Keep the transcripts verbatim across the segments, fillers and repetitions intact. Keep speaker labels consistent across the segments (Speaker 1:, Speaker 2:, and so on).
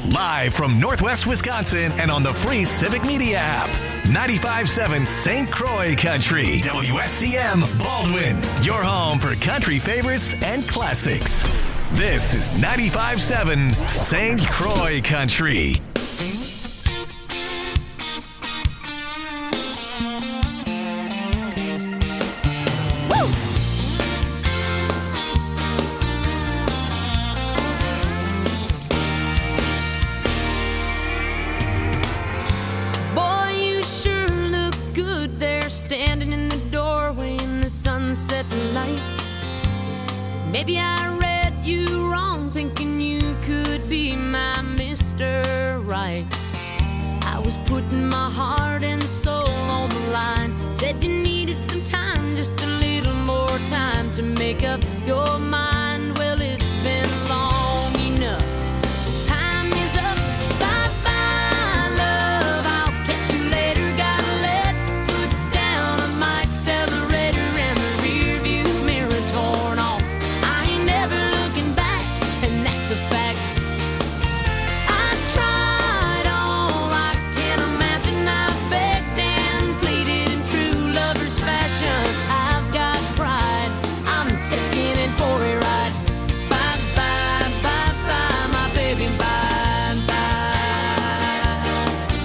Speaker 1: Live from Northwest Wisconsin and on the free Civic Media app. ninety-five point seven Saint Croix Country. W S C M Baldwin. Your home for country favorites and classics. This is ninety-five point seven Saint Croix Country.
Speaker 2: Maybe I read you wrong, thinking you could be my Mister Right. I was putting my heart and soul on the line. Said you needed some time, just a little more time to make up your mind. Well, it's been long enough. Time is up. Bye-bye, love. I'll catch you later. Gotta let foot down on my accelerator and the rear view mirror torn off. A fact. I tried all I can imagine. I begged and pleaded in true lover's fashion. I've got pride. I'm taking it for a ride. Bye bye bye bye, my baby. Bye bye.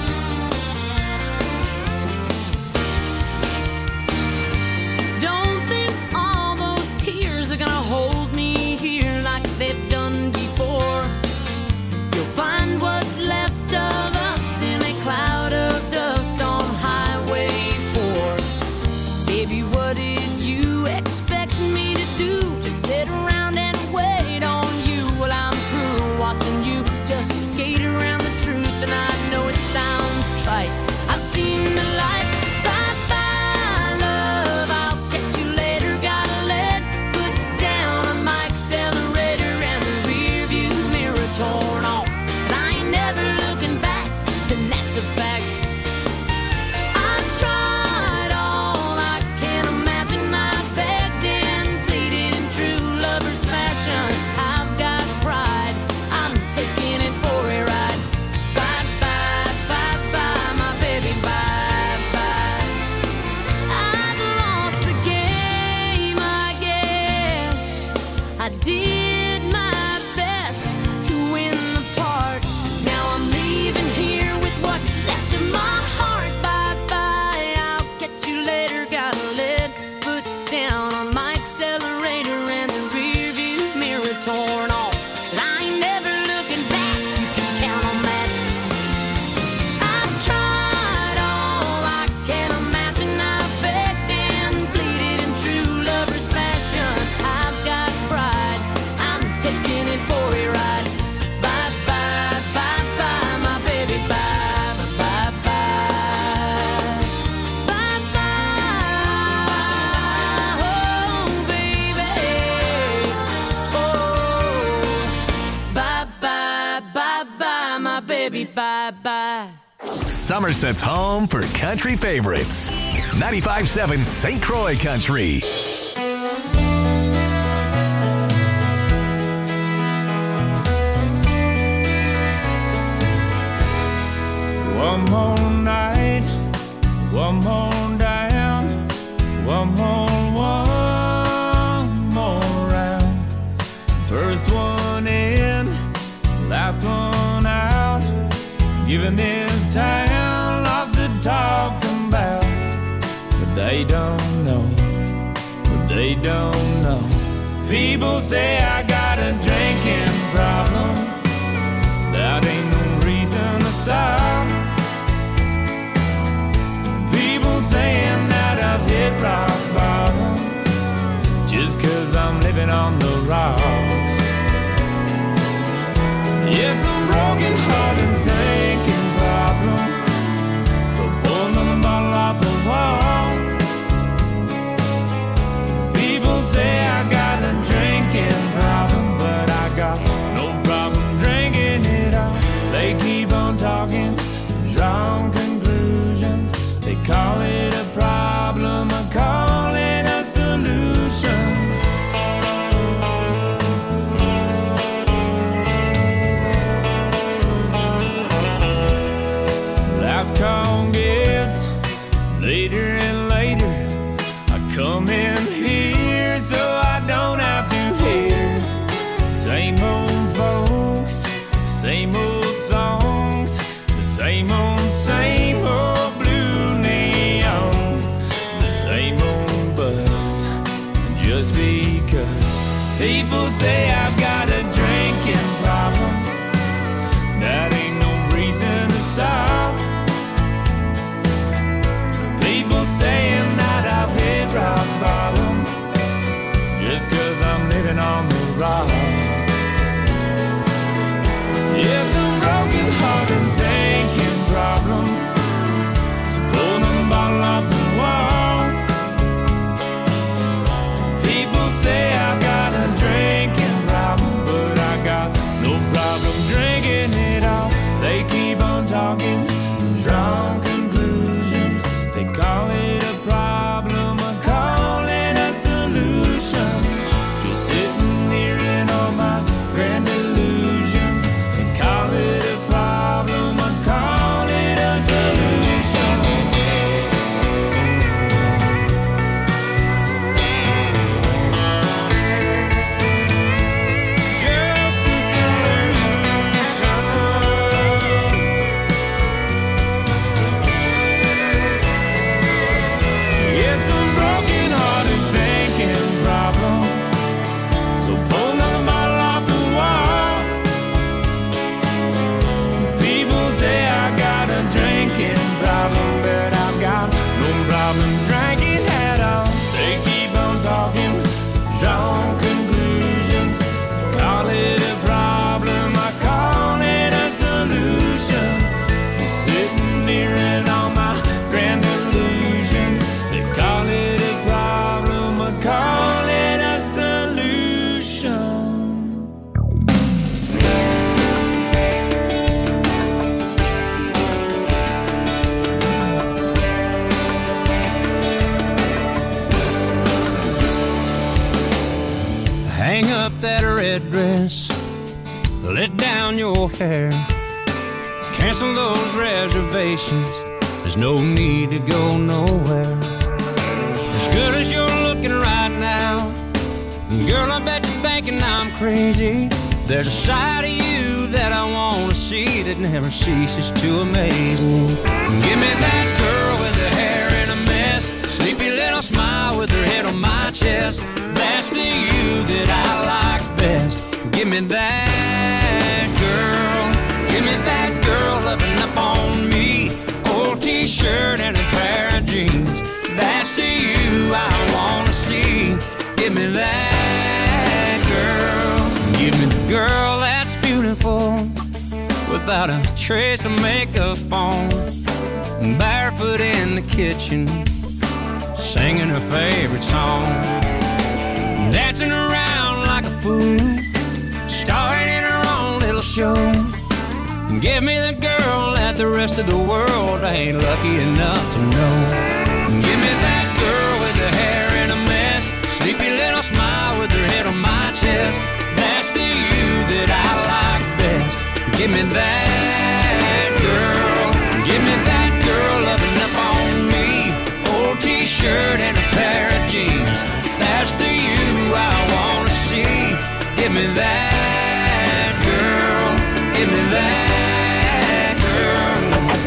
Speaker 2: Don't think all those tears are gonna hold me here like they've done before. You'll find what's left of us in a cloud of dust on Highway four. Baby, what did you expect me to do? Just sit around and wait on you? Well, I'm through watching you just skate around the truth, and I know it sounds trite. I've seen the light. Bye bye, love. I'll catch you later. Gotta let put down on my accelerator and the rear view mirror torn off. 'Cause I ain't never looking back, and that's a fact. I've tried all I can imagine. I begged and pleaded in true lover's fashion. I've got pride. I'm taking it for a ride. Bye bye bye bye, my baby. Bye bye. I've lost the game, I guess. I did my best to win the part. Now I'm leaving here with what's left of my heart. Bye bye, I'll catch you later. Gotta let foot down on my accelerator and the rear view mirror torn off. 'Cause I ain't never looking back, you can count on that. I've tried all I can imagine. I begged and pleaded in true lover's fashion. I've got pride. I'm taking it for a ride. Bye bye bye bye, my baby. Bye bye bye. Bye bye. Oh baby. Oh. Bye bye bye bye, my baby. Bye bye.
Speaker 1: Somerset's home for country favorites. ninety-five point seven Saint Croix Country.
Speaker 3: One more night, one more down, one more, one more round. First one in, last one out. Giving this town lots to talk about. But they don't know, but they don't know. People say I got a drinking problem. That ain't no reason to stop. People saying that I've hit rock bottom just 'cause I'm living on the rocks. It's a broken hearted thinking problem. So pull another bottle off the wall. People say I got a drinking problem, but I got no problem drinking it all. They keep on talking, drawing conclusions. They call it a problem, I call it a solution. rocks. It's a broken heart and thinking problem. So pull the bottle off the wall. People say I've got a drinking problem, but I got no problem drinking it all. They keep on talking, drawn conclusions. They call it a problem, I call it a solution. Just sitting here in all my grand illusions. They call it a problem, I call it a solution. Just a solution. It's a broken hearted thinking problem. So pull another bottle off the wall. People say I got a drinking problem, but I've got no problem drinking at all. They keep on talking, drawing conclusions. Call it a problem, I call it a solution. Just sitting here in all my grand illusions. They call it a problem, I call it a solution.
Speaker 4: Hang up that red dress, let down your hair, cancel those reservations. There's no need to go nowhere. As good as you're looking right now, girl, I bet you're thinking I'm crazy. There's a side of you that I want to see that never ceases to amaze me. Give me that girl with her hair in a mess, sleepy little smile with her head on my chest. That's the you that I like best. Give me that girl. Give me that girl loving up on me. Old t-shirt and a pair of jeans. That's the you I want to see. Give me that girl. Give me the girl that's beautiful, without a trace of makeup on, barefoot in the kitchen, singing her favorite song, dancing around like a fool, starring in her own little show. Give me the girl that the rest of the world ain't lucky enough to know. Give me that girl with her hair in a mess, sleepy little smile with her head on my chest. That's the you that I like best. Give me that girl. Give me that girl loving up on me. Old t-shirt and a pair of jeans. That's the you I want to see. Give me that girl. Give me that girl.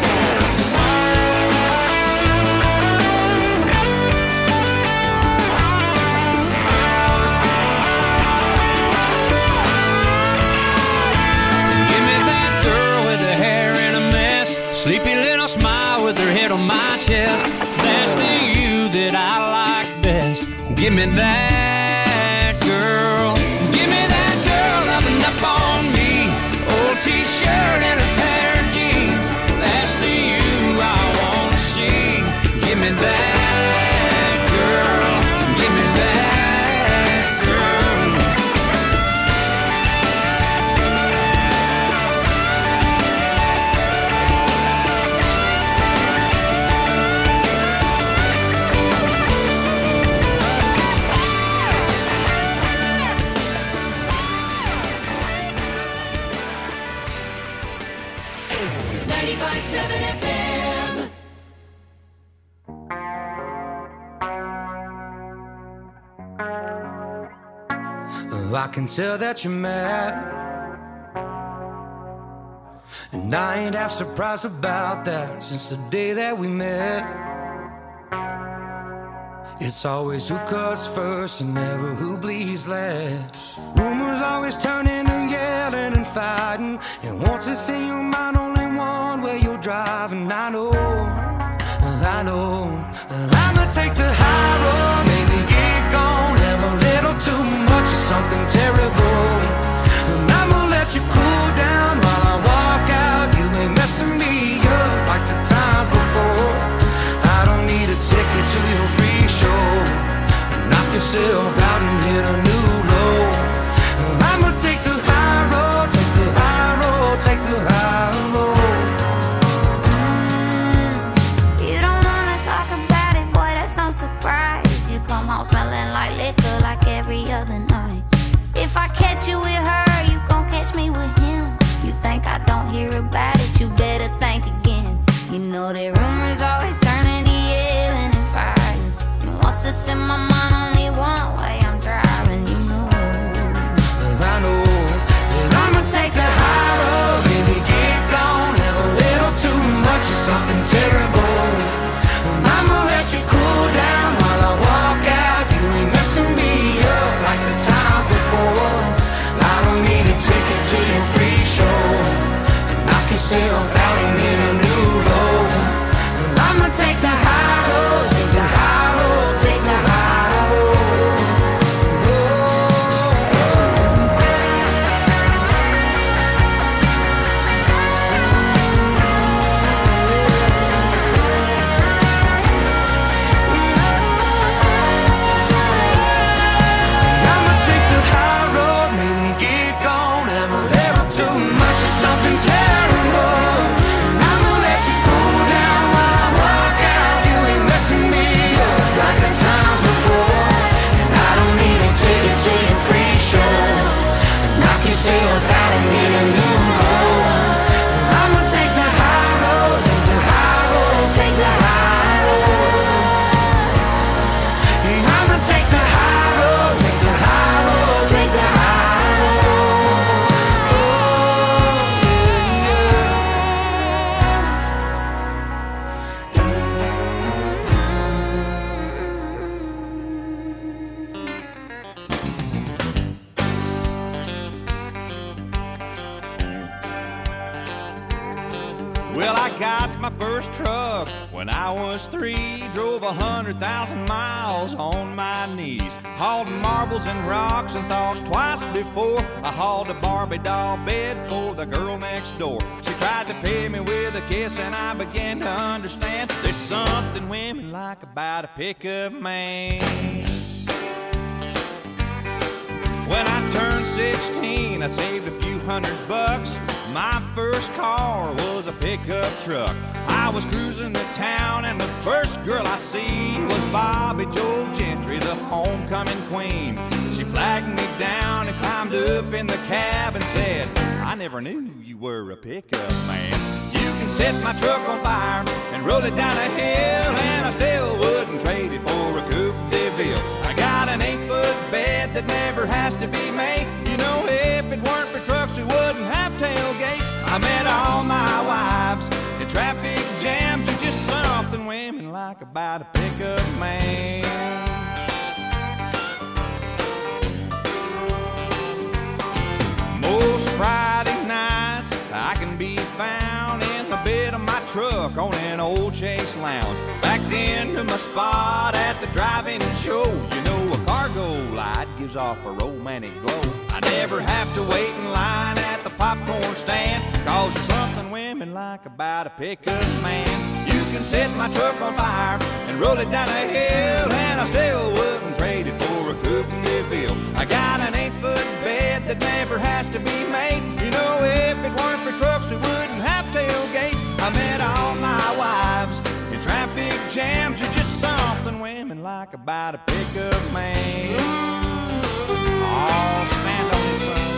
Speaker 4: Give me that girl with her hair in a mess, sleepy little smile with her head on my chest. That's the you that I like best. Give me that girl. Give me that girl loving up on me. Old t-shirt and a pair of jeans. That's the you I want to see. Give me that girl. Give me that girl.
Speaker 2: ninety-five point seven F M.
Speaker 3: Oh, I can tell that you're mad, and I ain't half surprised about that. Since the day that we met, it's always who cuts first and never who bleeds last. Rumors always turning to yelling and fighting, and once it's in your mind, only one way you're driving. I know, I know, I'ma take the high road, maybe get gone, have a little too much of something. something terrible. And I'ma let you cool down while I walk out. You ain't messing me up like the times before. I don't need a ticket to your free show. Knock yourself out and hit a new low. I'ma take the high road, take the high road, take the high road.
Speaker 5: Mm, you don't wanna talk about it, boy, that's no surprise. You come home smelling like liquor like every other night. If I catch you with her, you gon' catch me with him. You think I don't hear about it, you better think again. You know that rumors always turning to yelling and fighting. And once it's in my mind, only one way I'm driving, you know.
Speaker 3: I know that I'ma take the high road, baby, get gone. Have a little too much of something terrible. And I'ma let you cool down while I walk out. You ain't messing me up like the times before. I don't need a ticket to your free show. Knock yourself out and hit a new low. I'ma take the high road, take the high road, take the high road. I'ma take the high road, maybe get gone. Have a little too much of something terrible. And I'ma let you cool down while I walk out. You ain't messing me up like the times before. And I don't need a ticket to your free show. Knock yourself out and hit a new low. I'ma take the high road, take the high road, take the high road. I'ma take the high road, take the high road, take the high road.
Speaker 4: Well, I got my first truck when I was three. Drove a hundred thousand miles on my knees. Hauled marbles and rocks and thought twice before I hauled a Barbie doll bed for the girl next door. She tried to pay me with a kiss and I began to understand there's something women like about a pickup man. When I turned sixteen, I saved a few hundred bucks. My first car was a pickup truck. I was cruising the town and the first girl I see was Bobby Joe Gentry, the homecoming queen. She flagged me down and climbed up in the cab and said, I never knew you were a pickup man. You can set my truck on fire and roll it down a hill, and I still wouldn't trade it for a Coupe de Ville. I got an eight-foot bed that never has to be made. You know, if it weren't for trucks, we wouldn't have tailgates. I met all my wives in traffic jams. Are just something women like about a pickup man. Most Friday nights I can be found in the bed of my truck on an old Chase Lounge, backed into my spot at the drive-in show. You know, a cargo light gives off a romantic glow. I never have to wait in line at the popcorn stand, cause there's something women like about a pickup man. You can set my truck on fire and roll it down a hill, and I still wouldn't trade it for a Coupe de Ville. I got an eight-foot bed that never has to be made. You know, if it weren't for trucks, we wouldn't have tailgates. I met all my wives in traffic jams. Are just something women like about a pickup man. Oh, stand on this one.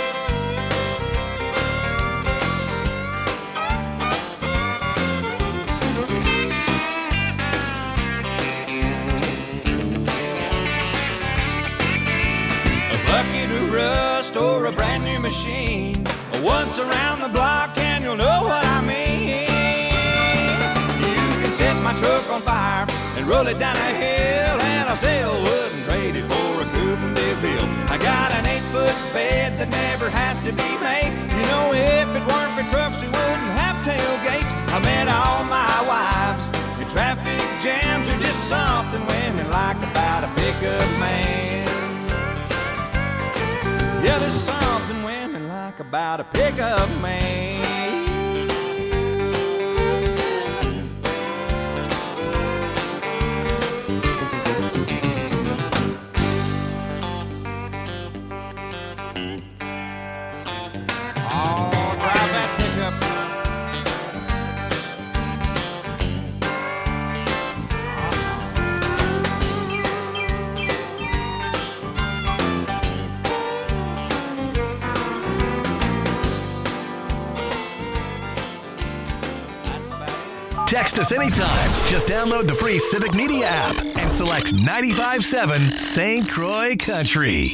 Speaker 4: A bucket of rust or a brand new machine, once around the block and you'll know what I mean. You can set my truck on fire and roll it down a hill, and I still wouldn't trade it for a Coupe de Ville. I got an eight-foot bed that never has to be made. You know, if it weren't for trucks, we wouldn't have tailgates. I met all my wives in traffic jams. Are just something women like about a pickup man.
Speaker 6: think about a pickup man. Oh, drive that pickup, son.
Speaker 1: Text us anytime. Just download the free Civic Media app and select ninety-five point seven Saint Croix Country.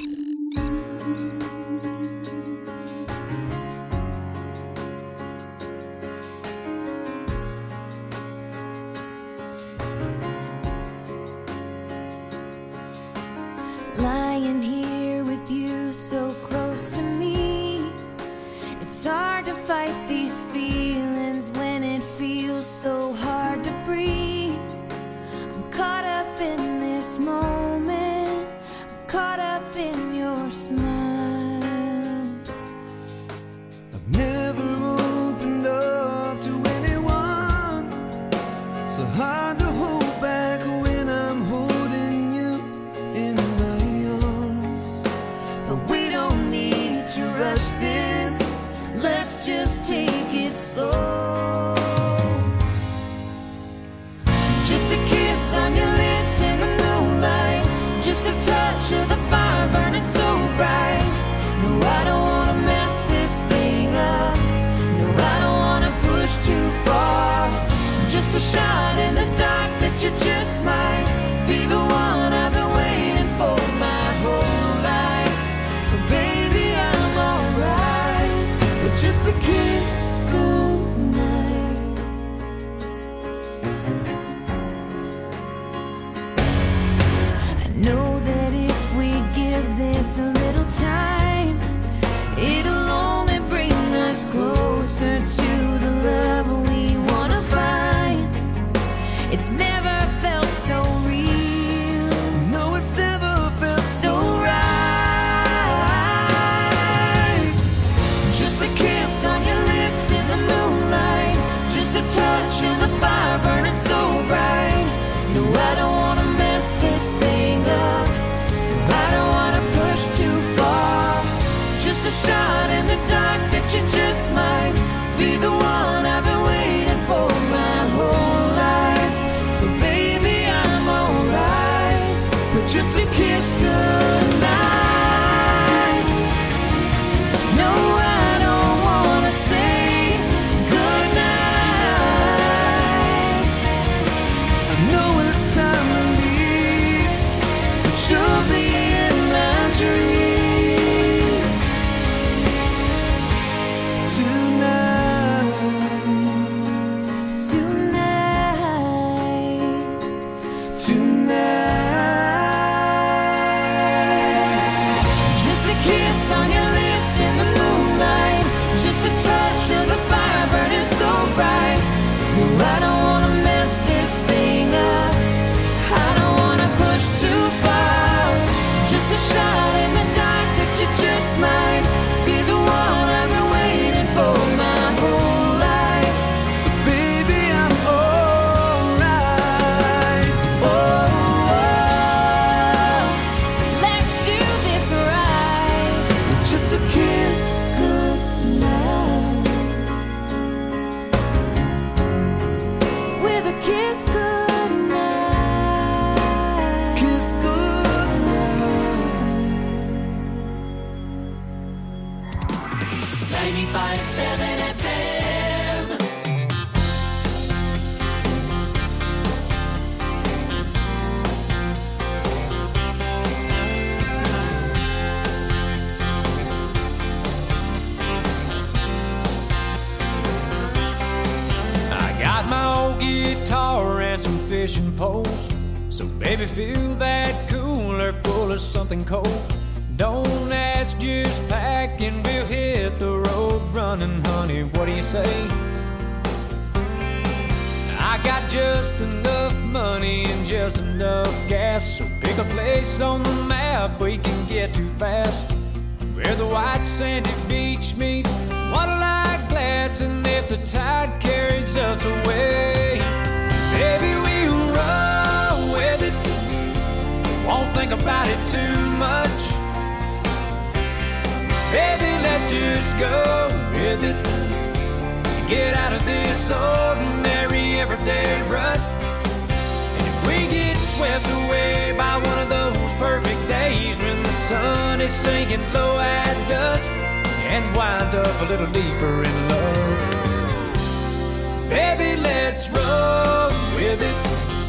Speaker 7: Lying here with you so close to me, it's hard to fight these feelings when it feels so hard to breathe. I'm caught up in this moment, I'm caught up in your smile.
Speaker 8: I've never opened up to anyone, so hard to hold back when I'm holding you in my arms.
Speaker 7: But we don't need to rush this, let's just take it slow. Just a kiss on your lips in the moonlight, just a touch of the fire burning so bright. No, I don't wanna mess this thing up, no, I don't wanna push too far. Just a shot in the dark that you just might be the one I've been waiting for my whole life. So baby, I'm alright with just a kiss goodnight. I know that if we give this a little time, it'll only bring us closer to the love we wanna find. It's never felt so real.
Speaker 8: No, it's never felt
Speaker 7: So right. Just a kiss on your lips in the moonlight, just a touch of the fire burning so bright. No, I don't wanna mess this thing up, I don't wanna push too far. Just a shot in the dark that you just might be the one I've been waiting for my whole life. So baby, I'm alright with just a kiss goodnight. No, I don't wanna say goodnight.
Speaker 8: I know it's time to leave,
Speaker 7: But you'll be in my dreams
Speaker 8: tonight.
Speaker 7: tonight.
Speaker 8: Tonight.
Speaker 7: Just a kiss on your lips in the moonlight, just a touch of the fire burning so bright. No, I don't wanna mess this thing up, I don't wanna push too far. Just a shot in the dark that you just might be the one I've been waiting for my whole life.
Speaker 8: So baby, I'm alright.
Speaker 7: Oh, oh, let's do this right.
Speaker 8: Just a kiss
Speaker 7: Goodnight. With a kiss goodnight.
Speaker 8: kiss goodnight.
Speaker 2: ninety-five point seven F M.
Speaker 3: I got my old guitar and some fishing poles, so baby, fill that cooler full of something cold. Don't ask, just pack and we'll hit the road running, honey. What do you say? I got just enough money and just enough gas, so pick a place on the map we can get to fast. where the white sandy beach meets water-like glass, and if the tide carries us away, baby, we'll roll with it. Won't think about it too much. Baby, let's just go with it. Get out of this ordinary everyday rut. And if we get swept away by one of those perfect days when the sun is sinking low at dusk, and wind up a little deeper in love, baby, let's roll with it.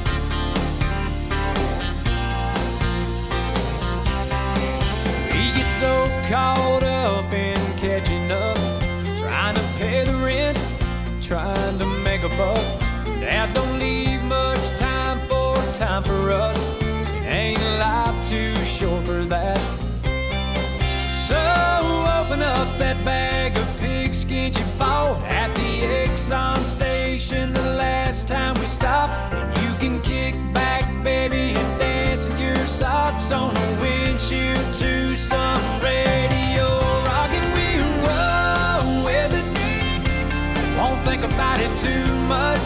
Speaker 3: We get so caught up in catching up, trying to pay the rent, trying to make a buck, that don't leave much time for time for us. It ain't life too short for that. So open up that bag of pigskin you bought at the Exxon station the last time we stopped, and you can kick back, baby, and dance in your socks on the windshield to some radio rock, and we roll with it. Won't think about it too much.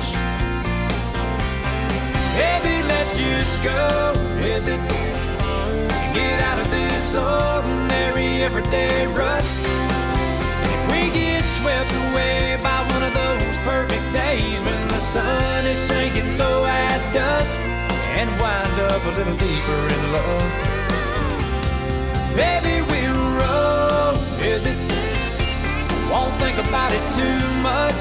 Speaker 3: Baby, let's just go with it. Get out of this ordinary everyday rut. If we get swept away by one of those perfect days when the sun is sinking low at dusk, and wind up a little deeper in love, baby, we'll roll with it. Won't think about it too much.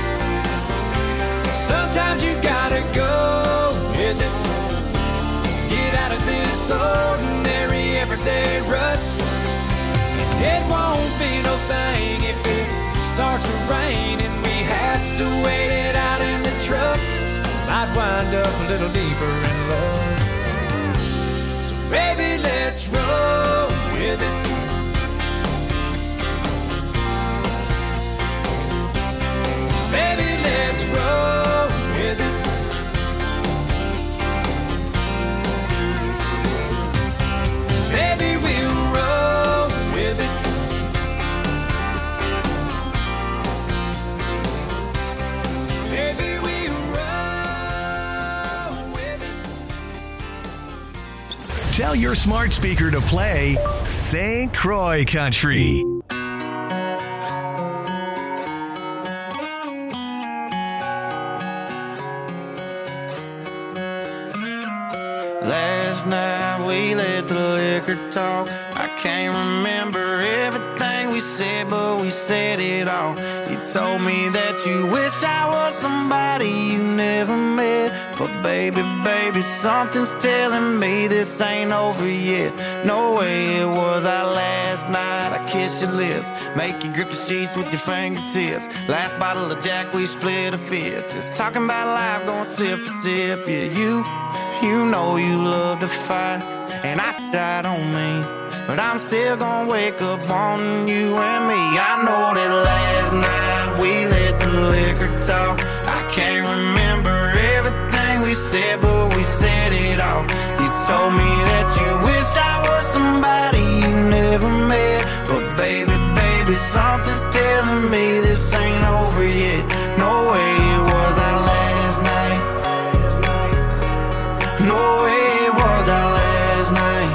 Speaker 3: Sometimes you gotta go with it. Get out of this ordinary everyday rut. It won't be no thing if it starts to rain and we have to wait it out in the truck. Might wind up a little deeper in love. So baby, let's roll with it. Baby, let's roll with it. Baby, we'll roll with it. Baby, we'll roll with it.
Speaker 1: Tell your smart speaker to play Saint Croix Country.
Speaker 6: Last night we let the liquor talk. I can't remember everything we said, but we said it all. You told me that you wish I was somebody you never met, but baby, baby, something's telling me this ain't over yet. No way it was our last night. I kissed your lips, make you grip the sheets with your fingertips. Last bottle of Jack, we split a fifth. Just talking about life, going sip for sip. Yeah, you You know you love to fight, and I died on me, but I'm still gonna wake up on you and me. I know that last night we let the liquor talk. I can't remember everything we said, but we said it all. You told me that you wish I was somebody you never met, but baby, baby, something's telling me this ain't over yet. No way it was our last night. No way it was our last night.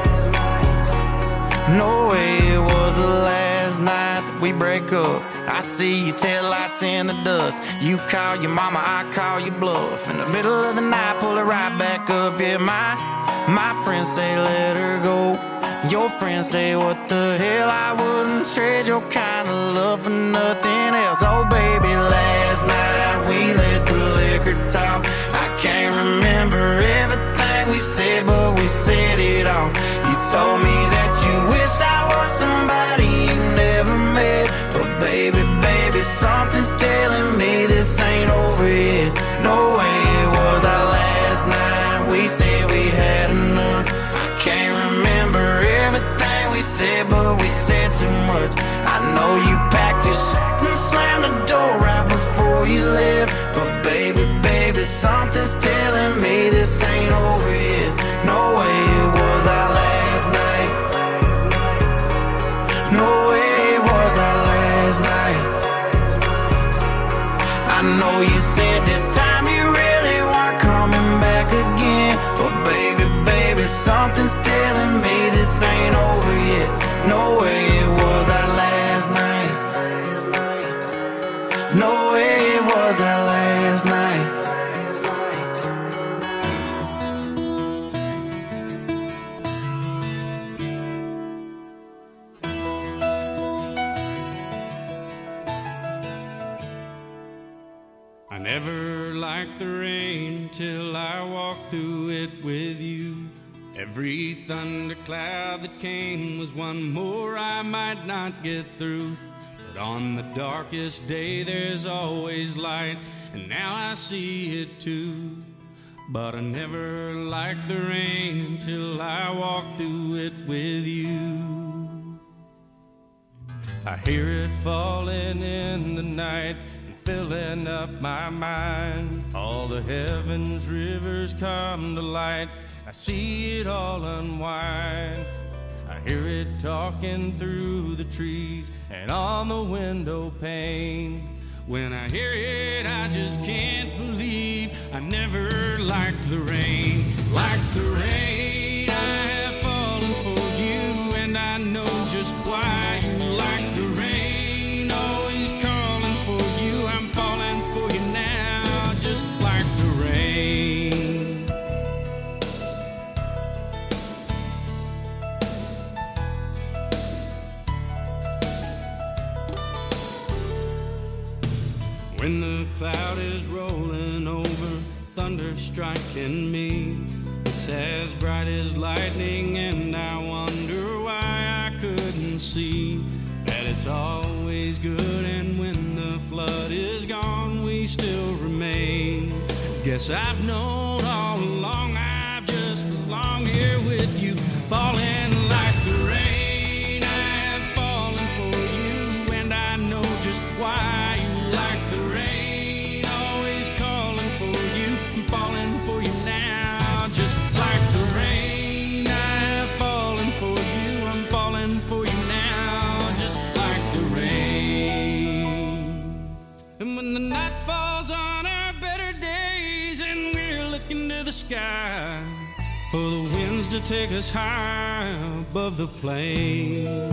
Speaker 6: No way it was the last night that we break up. I see your taillights in the dust. You call your mama, I call your bluff. In the middle of the night, pull it right back up. Yeah, my, my friends say let her go. Your friends say what the hell, I wouldn't trade your kind of love for nothing else. Oh baby, last night we let the liquor talk. I can't remember everything we said, but we said it all. You told me that you wish I was somebody you never met, but baby, baby, something's telling me this ain't over yet. No way it was our last night. We said we'd had enough. I can't remember everything we said, but we said too much. I know you packed your shit and slammed the door right before you left, but baby, baby, something's telling me this ain't over yet. No way it was our last night. I know you said this time you really weren't coming back again, but baby, baby, something's telling me this ain't over yet. No way it was our last night. No way it was our last night.
Speaker 4: I never liked the rain till I walked through it with you. Every thundercloud that came was one more I might not get through. But on the darkest day there's always light, and now I see it too. But I never liked the rain till I walked through it with you. I hear it falling in the night, filling up my mind. All the heavens rivers come to light. I see it all unwind. I hear it talking through the trees and on the window pane. When I hear it, I just can't believe I never liked the rain. Like the rain, I have fallen for you, and I know just why you like the rain. Always calling for you, I'm falling for you now, just like the rain. When the cloud is rolling over, thunder striking me, it's as bright as lightning, and I wonder why I couldn't see that it's always good, and when the flood is gone, we still remain. Guess I've known all along I've just belonged here with you, falling like the rain. I have fallen for you, and I know just why you like the rain. Always calling for you, I'm falling for you now, just like the rain. I have fallen for you, I'm falling for you now, just like the rain. And when the night falls on our better days and we're looking to the sky for the winds to take us high above the plains,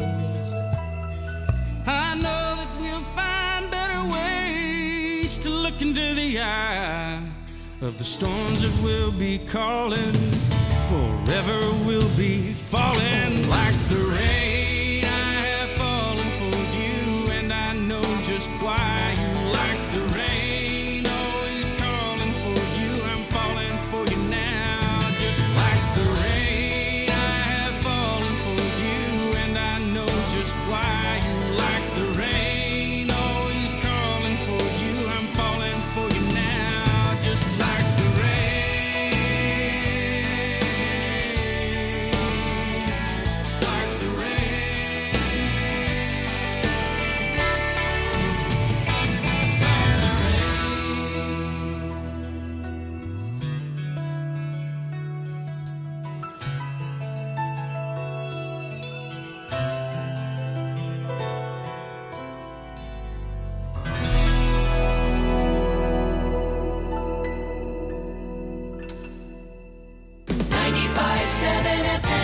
Speaker 4: I know that we'll find better ways to look into the eye of the storms that will be calling. Forever we'll be falling like the rain. I have fallen for you, and I know just why you like the rain. Always calling for you, I'm falling for you now, just like the rain. I have fallen for you, and I know just why you like the rain. Always calling for you, I'm falling for you now, just like the rain. Like the rain. Like the
Speaker 7: ninety-five seven F M.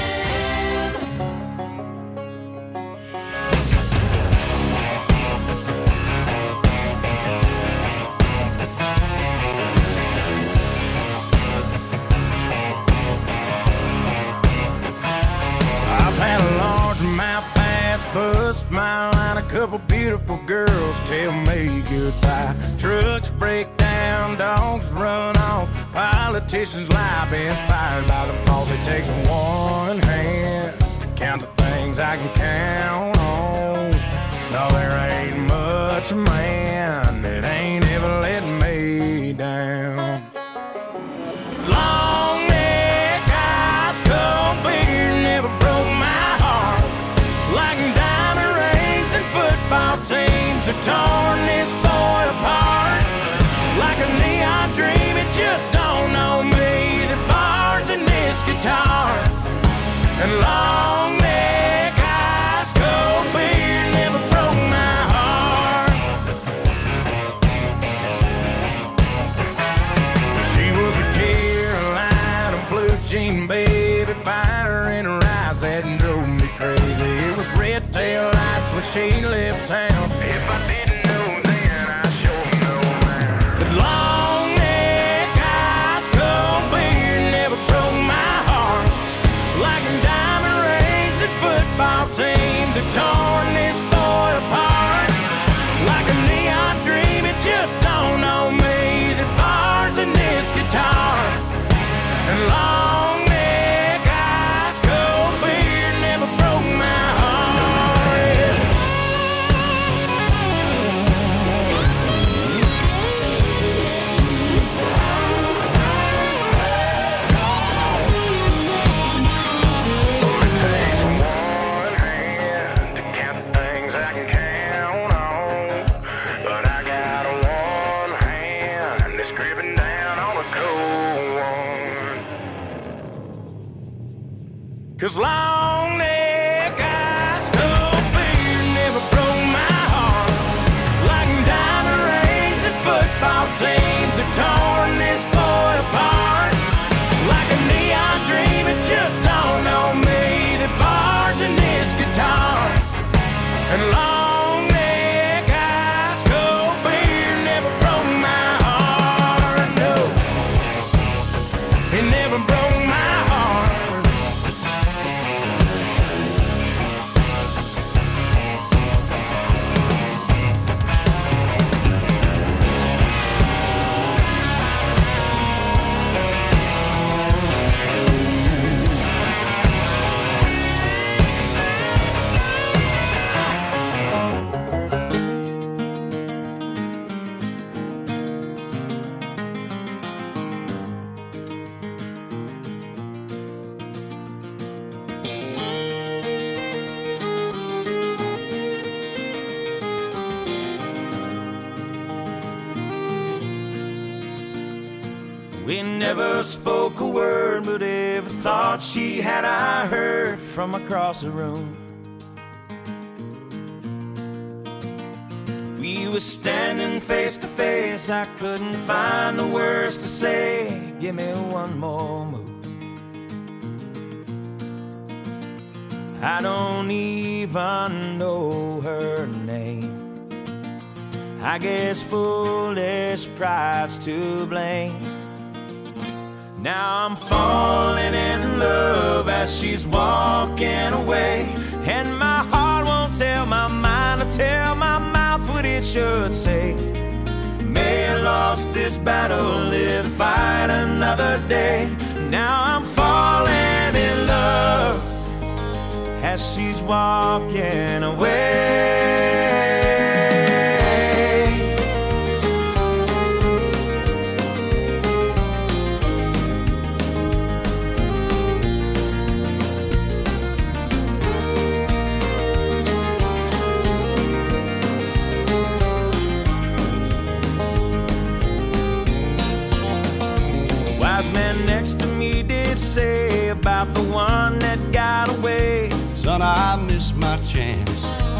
Speaker 6: I've had a large amount pass, bust my line, a couple beautiful girls tell me goodbye. Trucks break down, dogs run off, politicians lie, been fired by the boss. It takes one hand to count the things I can count on. No, there ain't much man that ain't ever let me down. Long neck, ice cold beer never broke my heart. Like diamond rings and football teams have torn this boy apart. Like a neon dream, it just don't know me. The bars in this guitar and long neck, ice cold beer never broke my heart. she left town. If I didn't know then, I sure know now. But long neck ice cold beer never broke my heart. Like diamond rings and football teams have torn this boy apart. Like a neon dream, it just dawned on me that bars in this guitar and long neck ice cold beer never broke my heart. Well, it takes one hand to count the things I can count on, but I got one hand that's gripping down on a cold one. 'Cause long neck ice cold beer never broke my heart. Like diamond rings and football teams have torn this boy apart. Like a neon dream, it just dawned on me that bars in this guitar and long neck ice cold beer never broke my heart. No, it never broke my heart. We never spoke a word, but every thought she had I heard from across the room. If we were standing face to face, I couldn't find the words to say. Give me one more move. I don't even know her name. I guess foolish pride's to blame. Now I'm falling in love as she's walking away, and my heart won't tell my mind to tell my mouth what it should say. May have lost this battle, live to fight another day. Now I'm falling in love as she's walking away. Man next to me did say about the one that got away.
Speaker 9: Son, I missed my chance.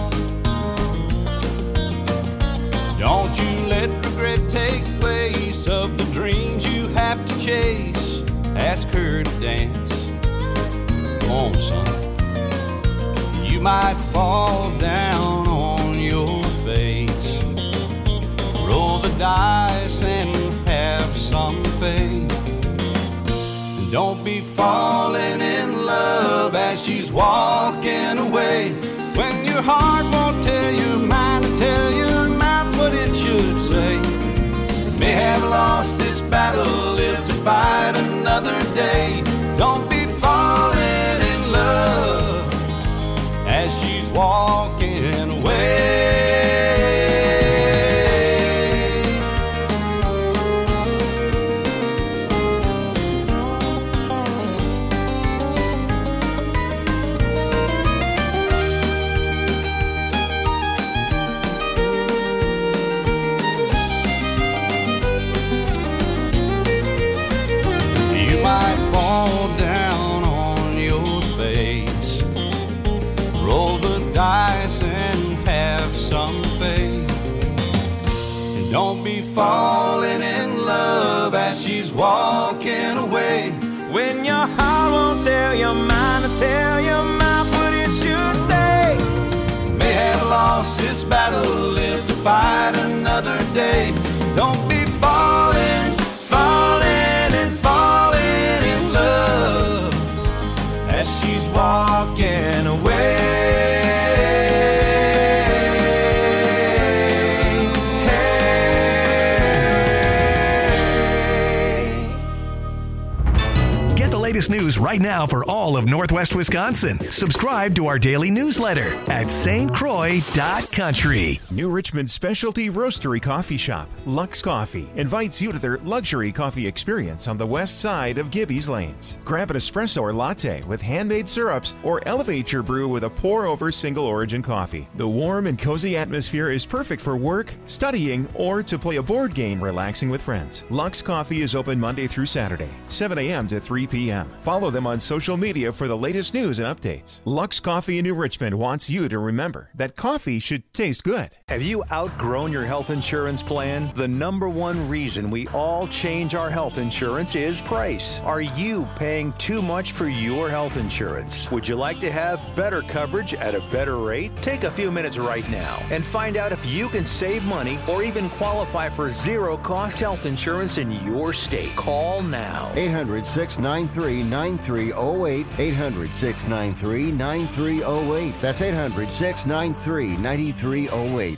Speaker 9: Don't you let regret take place of the dreams you have to chase. Ask her to dance. Come on, son. You might fall down on your face. Roll the dice and have some faith. Don't be falling in love as she's walking away, when your heart won't tell your mind to tell your mouth what it should say. May have lost this battle, live to fight another day. Don't be falling in love as she's walking away. Don't be falling in love as she's walking away, when your heart won't tell your mind to tell your mouth what it should say. May have lost this battle, live to fight another day. Don't be falling, falling and falling in love as she's walking away.
Speaker 1: Get the latest news right now for all of Northwest Wisconsin. Subscribe to our daily newsletter at S T Croix dot country.
Speaker 10: New Richmond's specialty roastery coffee shop, Lux Coffee, invites you to their luxury coffee experience on the west side of Gibby's Lanes. Grab an espresso or latte with handmade syrups or elevate your brew with a pour-over single origin coffee. The warm and cozy atmosphere is perfect for work, studying, or to play a board game relaxing with friends. Lux Coffee is open Monday through Saturday, seven a.m. to three p.m. Follow them on social media for the latest news and updates. Lux Coffee in New Richmond wants you to remember that coffee should taste good.
Speaker 11: Have you outgrown your health insurance plan? The number one reason we all change our health insurance is price. Are you paying too much for your health insurance? Would you like to have better coverage at a better rate? Take a few minutes right now and find out if you can save money or even qualify for zero-cost health insurance in your state. Call now.
Speaker 12: eight hundred, six nine three, nine three zero eight. eight hundred, six nine three, nine three zero eight. That's eight hundred, six nine three, nine three zero eight.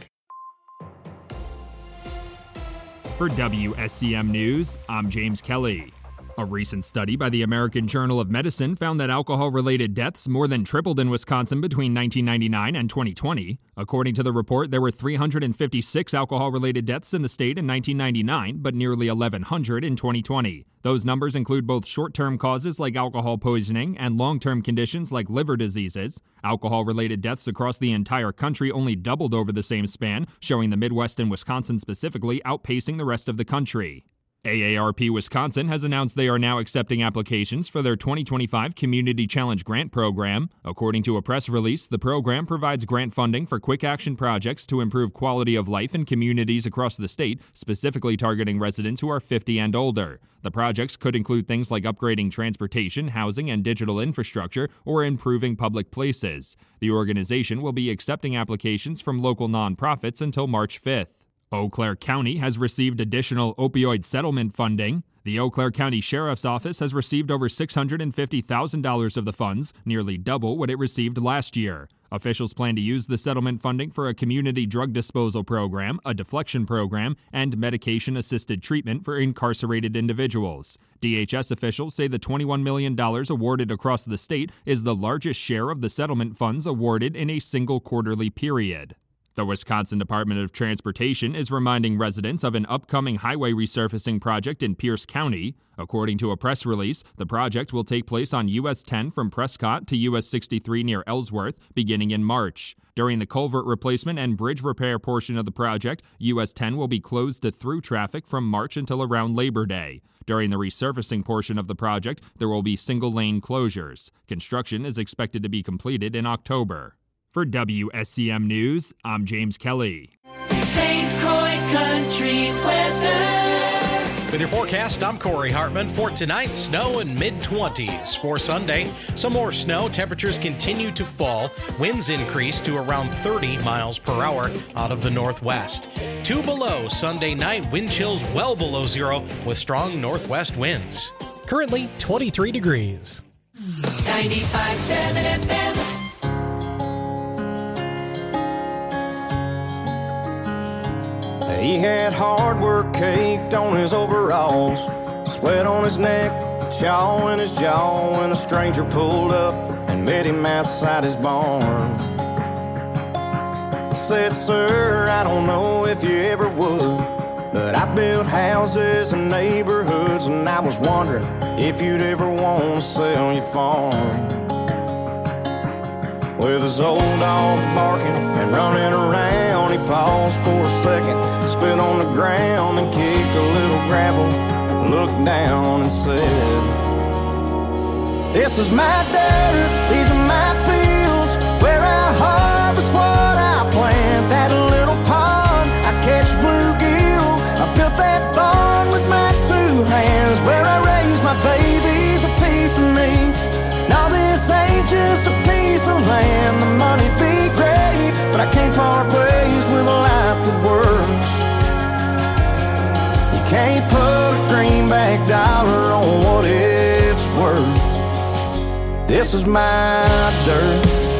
Speaker 13: For W S C M News, I'm James Kelly. A recent study by the American Journal of Medicine found that alcohol-related deaths more than tripled in Wisconsin between nineteen ninety-nine and twenty twenty. According to the report, there were three hundred fifty-six alcohol-related deaths in the state in nineteen ninety-nine, but nearly eleven hundred in twenty twenty. Those numbers include both short-term causes like alcohol poisoning and long-term conditions like liver diseases. Alcohol-related deaths across the entire country only doubled over the same span, showing the Midwest and Wisconsin specifically outpacing the rest of the country. A A R P Wisconsin has announced they are now accepting applications for their twenty twenty-five Community Challenge Grant Program. According to a press release, the program provides grant funding for quick action projects to improve quality of life in communities across the state, specifically targeting residents who are fifty and older. The projects could include things like upgrading transportation, housing, and digital infrastructure, or improving public places. The organization will be accepting applications from local nonprofits until March fifth. Eau Claire County has received additional opioid settlement funding. The Eau Claire County Sheriff's Office has received over six hundred fifty thousand dollars of the funds, nearly double what it received last year. Officials plan to use the settlement funding for a community drug disposal program, a deflection program, and medication-assisted treatment for incarcerated individuals. D H S officials say the twenty-one million dollars awarded across the state is the largest share of the settlement funds awarded in a single quarterly period. The Wisconsin Department of Transportation is reminding residents of an upcoming highway resurfacing project in Pierce County. According to a press release, the project will take place on U S ten from Prescott to U S sixty-three near Ellsworth, beginning in March. During the culvert replacement and bridge repair portion of the project, U S ten will be closed to through traffic from March until around Labor Day. During the resurfacing portion of the project, there will be single-lane closures. Construction is expected to be completed in October. For W S C M News, I'm James Kelly.
Speaker 7: Saint Croix Country Weather.
Speaker 14: With your forecast, I'm Corey Hartman. For tonight, snow in mid twenties. For Sunday, some more snow. Temperatures continue to fall. Winds increase to around thirty miles per hour out of the northwest. Two below Sunday night. Wind chills well below zero with strong northwest winds. Currently twenty-three degrees.
Speaker 7: ninety-five point seven F M.
Speaker 6: He had hard work caked on his overalls, sweat on his neck, chaw in his jaw, when a stranger pulled up and met him outside his barn. Said, sir, I don't know if you ever would, but I built houses and neighborhoods, and I was wondering if you'd ever want to sell your farm. With his old dog barking and running around, he paused for a second, spit on the ground and kicked a little gravel, looked down and said, this is my dirt, these are my fields, where I harvest what I plant. That little pond, I catch bluegill, I built that barn with my two hands, where I raise my babies, a piece of me. Now this ain't just a piece of land, the money be great, but I can't part can't put a greenback dollar on what it's worth. This is my dirt.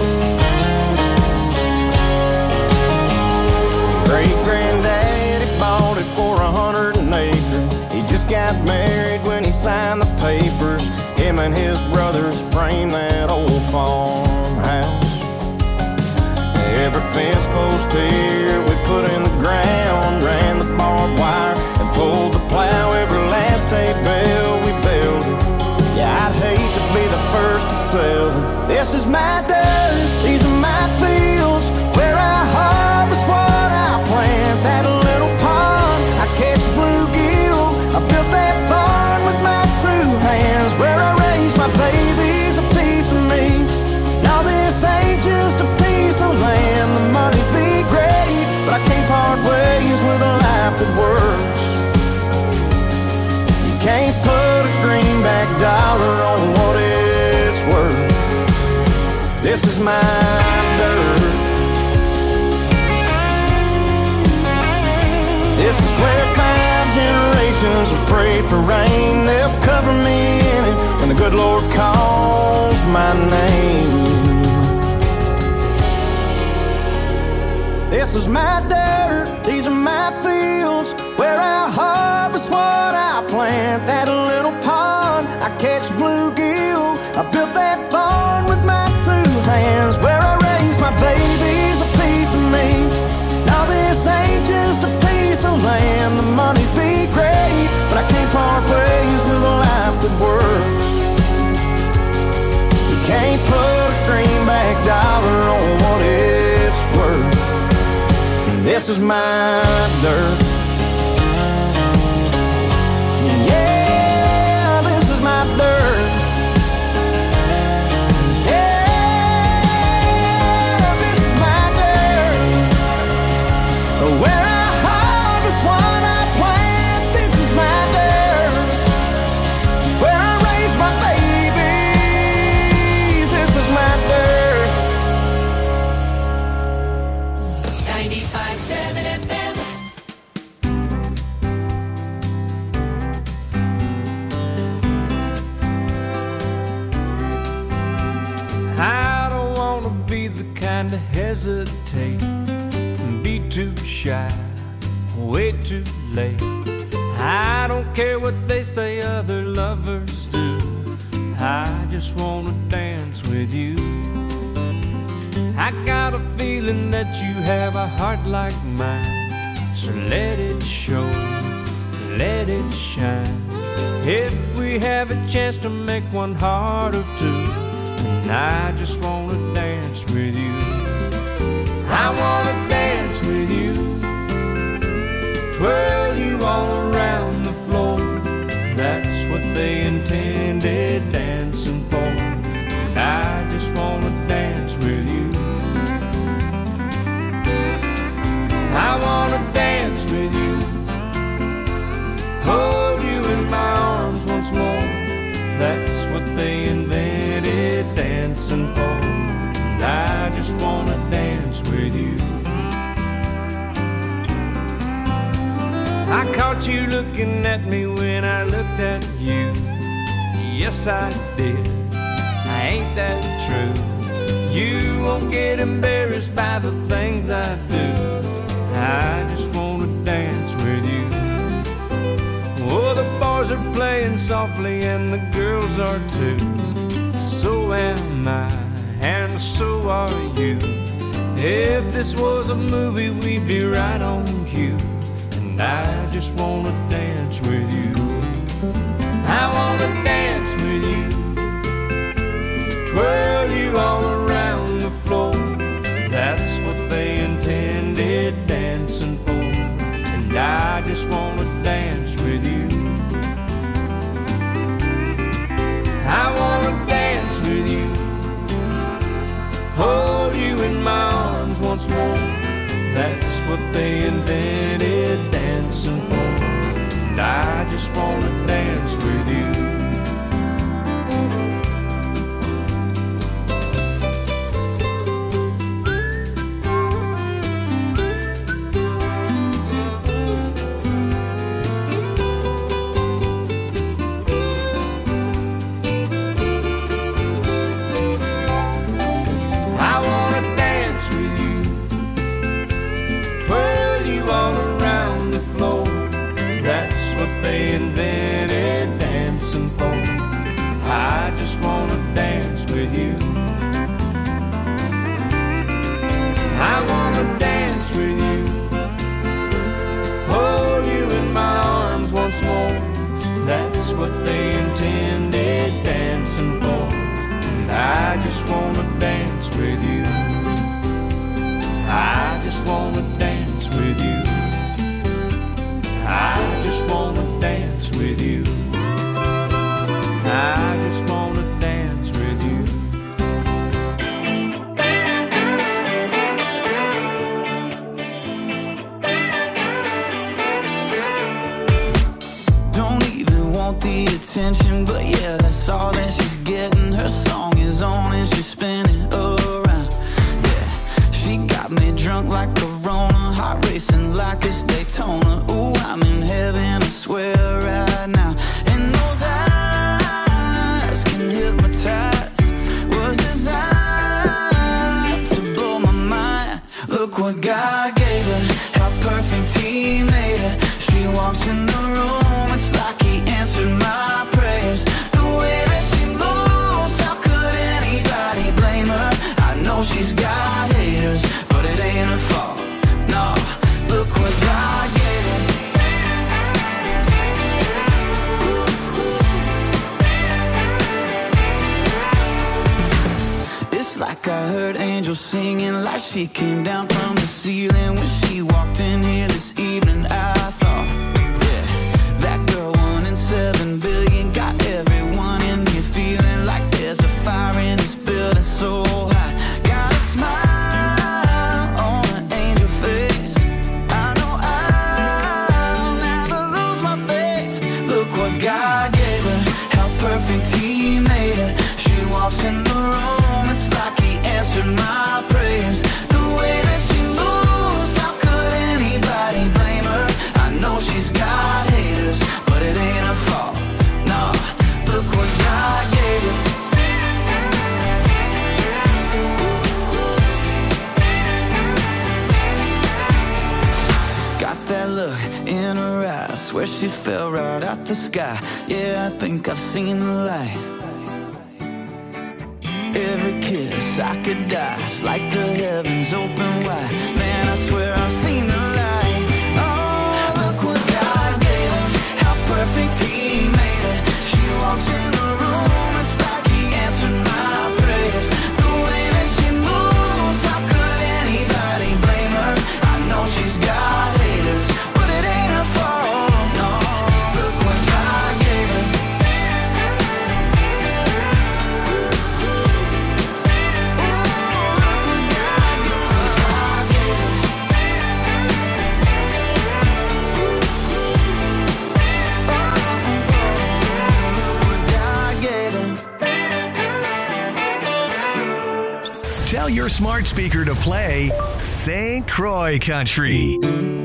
Speaker 6: Great-granddaddy bought it for a hundred an acre. He just got married when he signed the papers. Him and his brothers framed that old farmhouse. Every fence post here we put in the ground, ran the barbed wire and pulled the plow. Every last hay bale we built. Yeah, I'd hate to be the first to sell it. This is my dirt, these are my fields, where I harvest what I plant. That little pond, I catch bluegill. I built that barn with my two hands, where I raise my babies, a piece of me. Now this ain't just a piece of land. The money be great, but I can't part ways with a life that works. You can't put a greenback dollar on what it's worth. This is my dirt. This is where five generations have prayed for rain. They'll cover me in it when the good Lord calls my name. This is my dirt, these are my fields, where I harvest what I plant. That little pond, I catch bluegill. I built that barn with my two hands, where I raise my babies, a piece of me. Now this ain't just a piece of land. The money be great, but I can't part ways with a life that works. You can't put a greenback dollar on what it's worth. This is my dirt. Yeah, this is my dirt. Yeah, this is my dirt. Where I harvest what I plant. This is my dirt. Where I raise my babies. This is my dirt.
Speaker 2: ninety-five seven F M.
Speaker 3: I don't wanna be the kind to hesitate and be too shy, way too late. I don't care what they say other lovers do. I just wanna dance with you. I got a feeling that you have a heart like mine, so let it show, let it shine. If we have a chance to make one heart of two, and I just wanna dance with you. I wanna dance with you, twirl you all around the floor. That's what they intended dancing for. And I just wanna dance with you. I wanna dance with you, hold you in my arms once more. That's what they invented dancing for. And I just wanna dance with you. I caught you looking at me when I looked at you. Yes, I did. Ain't that true? You won't get embarrassed by the things I do. I just wanna dance with you. Oh, the boys are playing softly and the girls are too. So am I, and so are you. If this was a movie, we'd be right on cue. And I just wanna dance with you. I wanna dance with you, twirl you all around the floor. That's what they intended dancing for. And I just wanna dance with you. I wanna dance with you, hold you in my arms once more. That's what they invented dancing for. And I just wanna dance with you. once more. That's what they intended dancing for. And I just wanna dance with you. I just wanna dance with you. I just wanna dance with you. I just wanna dance with you.
Speaker 6: Don't even want the attention, but yeah, that's all that she's getting. Her song is on and she's spinning around. Yeah, she got me drunk like Corona, heart racing like it's Daytona. Ooh, I'm in heaven, I swear right now. And those eyes can hypnotize, was designed to blow my mind. Look what God gave her, how perfect He made her. She walks in the room, it's like He answered my prayers. The way that she moves, how could anybody blame her? I know she's got haters, but it ain't her fault. No, look what God gave her. It's like I heard angels singing, like she came down from the ceiling when she walked in here this evening. I thought, yeah, that girl one in seven billion got everyone in here feeling like there's a fire in this building so hot. Got a smile on an angel face. I know I'll never lose my faith. Look what God gave her, how perfect He made her. She walks in the room, it's like He answered my prayers. The way that she moves, how could anybody blame her? I know she's got haters, but it ain't her fault. No, look what God gave her. Got that look in her eyes, swear she fell right out the sky. Yeah, I think I've seen the light. Every kiss I could die, it's like the heavens open wide. Man, I swear I've seen the light. Oh, look what God gave her, how perfect He made her. She walks in the room, it's like He answered my prayers. The way that she moves, how could anybody blame her? I know she's got haters, but it ain't her fault. No, look what God gave her.
Speaker 1: Tell your smart speaker to play Saint Croix Country.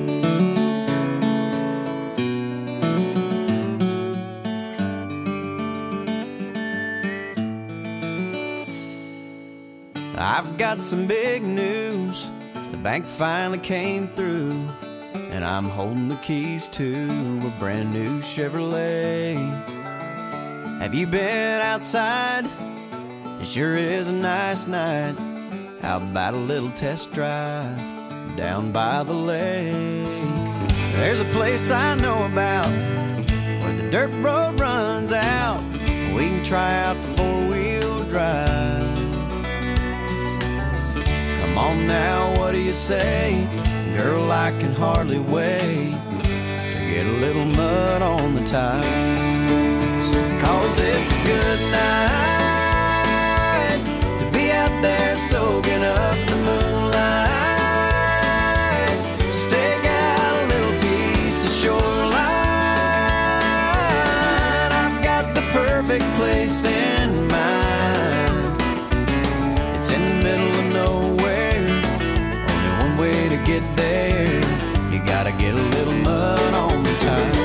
Speaker 9: I've got some big news. The bank finally came through, and I'm holding the keys to a brand new Chevrolet. Have you been outside? It sure is a nice night. How about a little test drive down by the lake? There's a place I know about where the dirt road runs out. We can try out the four-wheel drive. Come on now, what do you say? Girl, I can hardly wait to get a little mud on the tires. Cause it's a good night out there soaking up the moonlight. Stake out a little piece of shoreline. I've got the perfect place in mind. It's in the middle of nowhere, only one way to get there. You gotta get a little mud on the tires.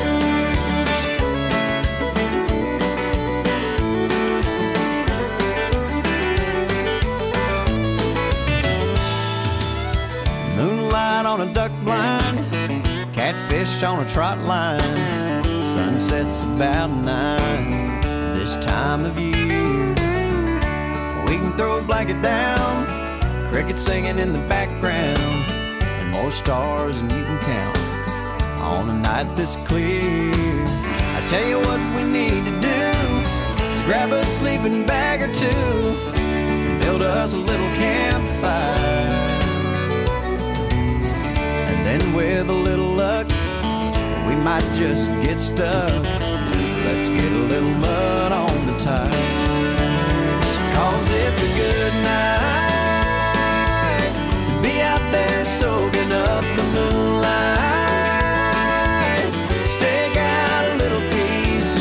Speaker 9: On a duck blind, catfish on a trot line. Sunset's about nine this time of year. We can throw a blanket down, crickets singing in the background, and more stars than you can count
Speaker 15: on a night this clear. I tell you what we need to do is grab a sleeping bag or two and build us a little campfire. And then with a little luck, we might just get stuck. Let's get a little mud on the tires, 'cause it's a good night to be out there soaking up the moonlight. Stake out a little piece of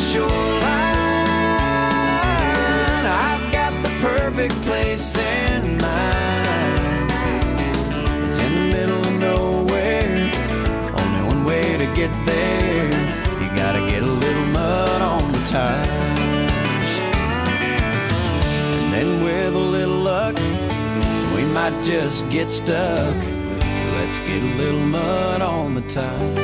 Speaker 15: shoreline. I've got the perfect place in mind. It's in the middle of nowhere, only one way to get there. You gotta get a little mud on the tires. And then with a little luck, we might just get stuck. Let's get a little mud on the tires.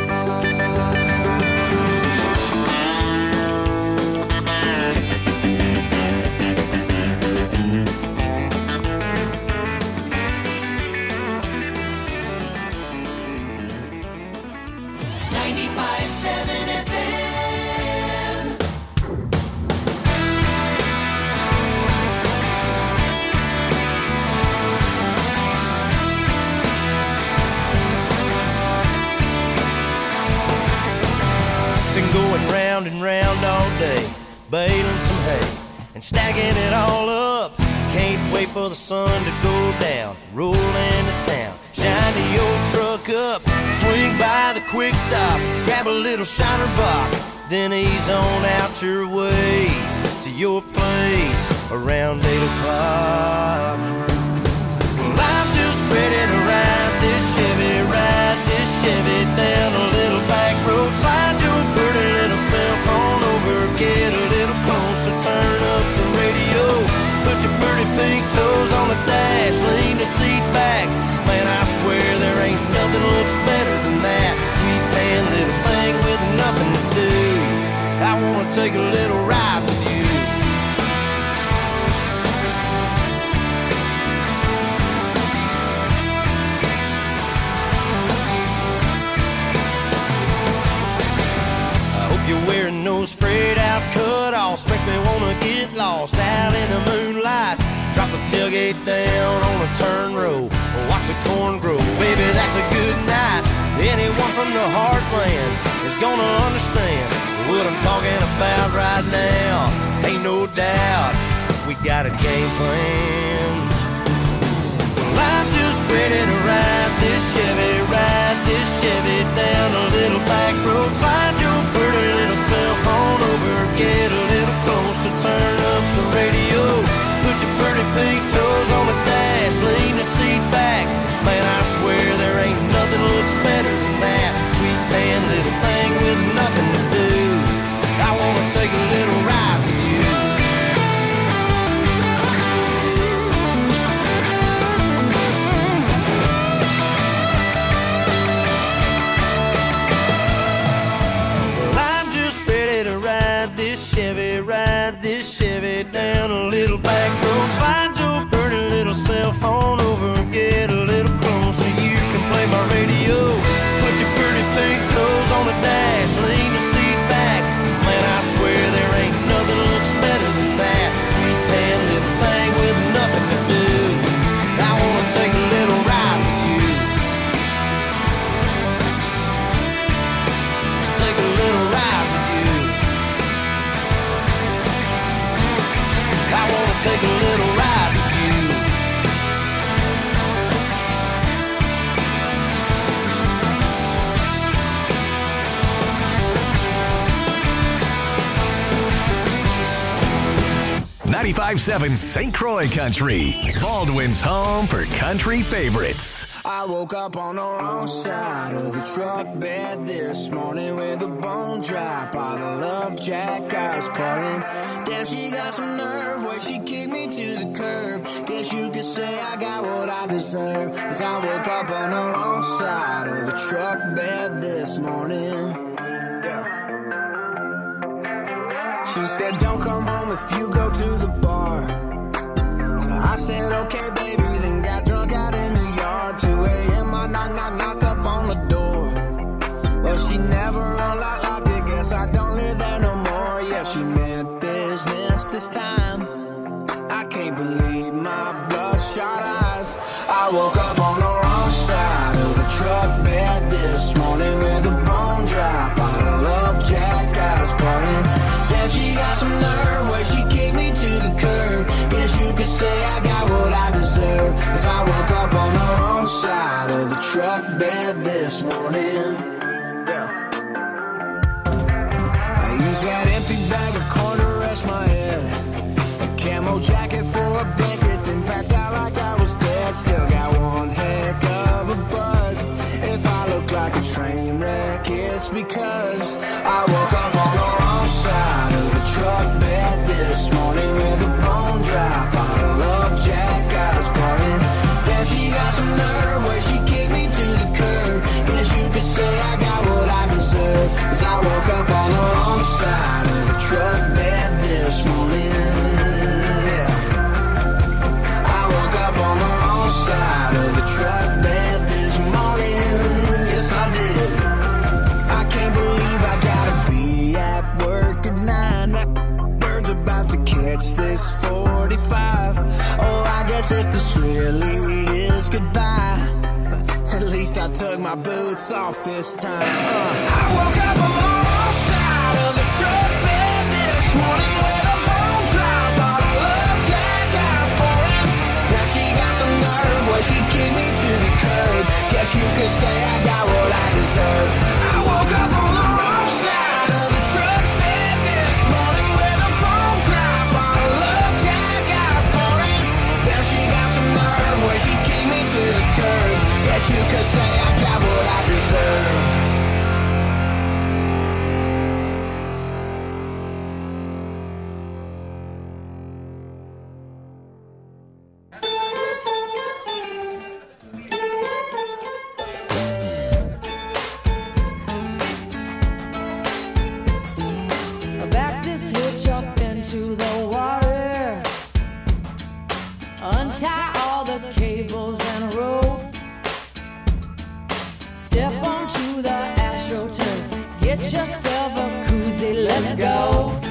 Speaker 7: ninety-five seven F M.
Speaker 16: Been going round and round all day, baling some hay and stacking it all up. Can't wait for the sun to go down, roll into town, shine the old truck up, swing by the quick stop, grab a little shiner box, then ease on out your way to your place around eight o'clock. Well, I'm just ready to ride this Chevy, ride this Chevy down a little back road, slide your pretty little cell phone over, get a little closer, turn up the radio, put your pretty pink toes on the dash, lean the seat back. Man, I swear there ain't nothing looks better than that sweet tan little thing with nothing to do. I wanna take a little ride with you. I hope you're wearing those frayed out cut-offs, make me wanna get lost out in the moonlight. Drop the tailgate down on a turn row, watch the corn grow. Baby, that's a good night. Anyone from the heartland is gonna understand what I'm talking about right now. Ain't no doubt we got a game plan. Well, I'm just ready to ride this Chevy, ride this Chevy down a little back road, slide your pretty little cell phone over, get a little closer, turn up the radio, put your pretty pink toes on the dash, lean the seat back. Man, I swear there ain't nothing looks better than that sweet tan little thing with nothing to do. I wanna take a little ride with you. Well, I'm just ready to ride this Chevy, ride this Chevy down a little back road, slide your pretty little cell phone over, get a little closer, you can play my radio, put your pretty pink toes on the dash, lean the seat back. Man, I swear there ain't nothing looks better than that sweet tan little thing with nothing to do. I wanna take a little ride with you. Take a little ride with you. I wanna take a little ride with you.
Speaker 1: ninety-five seven Saint Croix Country, Baldwin's home for country favorites.
Speaker 8: I woke up on the wrong side of the truck bed this morning with a bone dry bottle of Jack I was pouring. Damn, she got some nerve where she kicked me to the curb. Guess you could say I got what I deserve, 'cause I woke up on the wrong side of the truck bed this morning. Yeah. She said don't come home if you go to the bar. So I said okay baby, then got drunk out in the yard. Two a.m. I knock knock knock up on the door. Well, she she never unlocked, locked it. Guess I don't live there no more. Yeah, she meant business this time. I can't believe my bloodshot eyes. I woke up on the wrong side of the truck bed this morning with a bone dry bottle of Jack I was pouring. Then she got some nerve where she kicked me to the curb. Guess you could say I got what I deserve, 'cause I woke up on the wrong side of the truck bed this morning. Yeah. I used that empty bag of corn to rest my head, a camo jacket for a blanket, then passed out like I was dead. Still got one heck of a buzz. If I look like a train wreck, it's because I woke up on the wrong side of the truck bed this morning with a bone dry bottle of Jack I was pouring. Then she got some nerve where she kicked me to the curb. Guess you could say I got what I deserve, 'cause I woke up on the wrong side of the truck bed this morning. Yeah. I woke up on the wrong side of the truck bed this morning. Yes, I did. I can't believe I gotta be at work at nine. That bird's about to catch this forty-five. Oh, I guess if this really is goodbye, at least I took my boots off this time. Uh, I woke up on the wrong side of the truck bed this morning with a bone dry bottle of Jack I was pouring. Now she got some nerve where she kicked me to the curb. Guess you could say I got what I deserve. I woke up on the wrong side of the truck bed this morning with a bone dry bottle of Jack I was pouring. Now she got some nerve where she kicked me to the curb. Guess you could say I got what I deserve.
Speaker 7: Back this hitch up into the water, untie all the cables and rope, step onto the AstroTurf, get yourself a koozie, let's go.